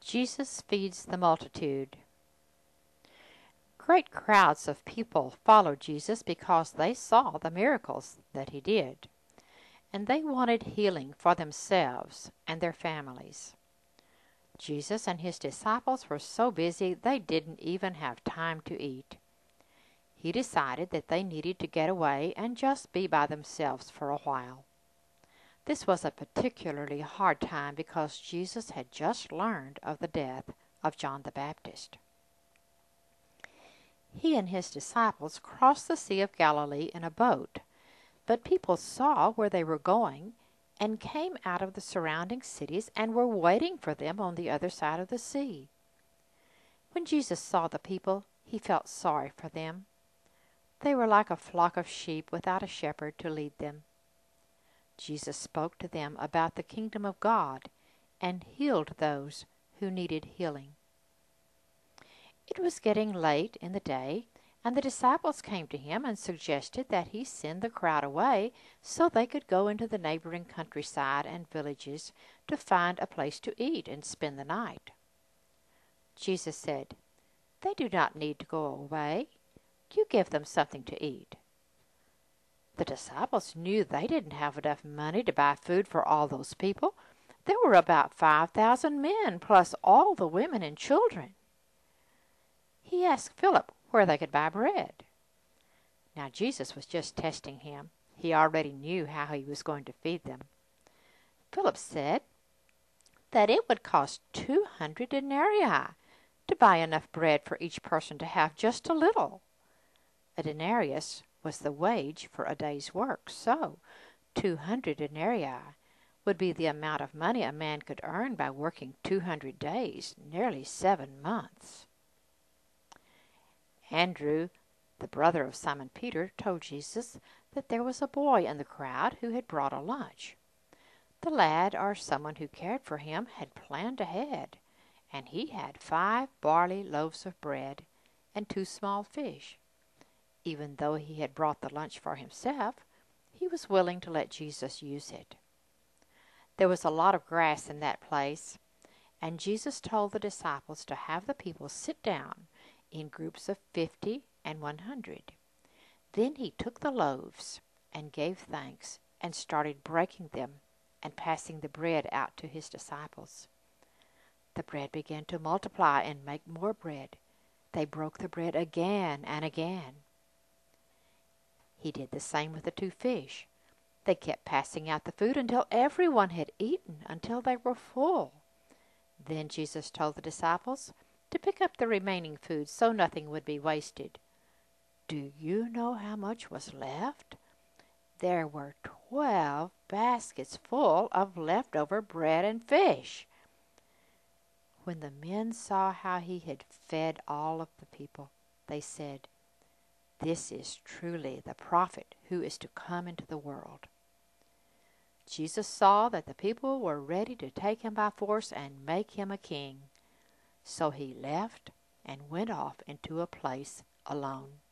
Jesus feeds the multitude. Great crowds of people followed Jesus because they saw the miracles that he did, and they wanted healing for themselves and their families. Jesus and his disciples were so busy they didn't even have time to eat. He decided that they needed to get away and just be by themselves for a while. This was a particularly hard time because Jesus had just learned of the death of John the Baptist. He and his disciples crossed the Sea of Galilee in a boat, but people saw where they were going and came out of the surrounding cities and were waiting for them on the other side of the sea. When Jesus saw the people, he felt sorry for them. They were like a flock of sheep without a shepherd to lead them. Jesus spoke to them about the kingdom of God and healed those who needed healing. It was getting late in the day, and the disciples came to him and suggested that he send the crowd away so they could go into the neighboring countryside and villages to find a place to eat and spend the night. Jesus said, "They do not need to go away. You give them something to eat." The disciples knew they didn't have enough money to buy food for all those people. There were about 5,000 men, plus all the women and children. He asked Philip where they could buy bread. Now Jesus was just testing him. He already knew how he was going to feed them. Philip said that it would cost 200 denarii to buy enough bread for each person to have just a little. A denarius was the wage for a day's work, so 200 denarii would be the amount of money a man could earn by working 200 days, nearly 7 months. Andrew, the brother of Simon Peter, told Jesus that there was a boy in the crowd who had brought a lunch. The lad, or someone who cared for him, had planned ahead, and he had 5 barley loaves of bread and 2 small fish. Even though he had brought the lunch for himself, he was willing to let Jesus use it. There was a lot of grass in that place, and Jesus told the disciples to have the people sit down in groups of 50 and 100. Then he took the loaves and gave thanks and started breaking them and passing the bread out to his disciples. The bread began to multiply and make more bread. They broke the bread again and again. He did the same with the 2 fish. They kept passing out the food until everyone had eaten until they were full. Then Jesus told the disciples to pick up the remaining food so nothing would be wasted. Do you know how much was left? There were 12 baskets full of leftover bread and fish. When the men saw how he had fed all of the people, they said, "This is truly the prophet who is to come into the world." Jesus saw that the people were ready to take him by force and make him a king. So he left and went off into a place alone.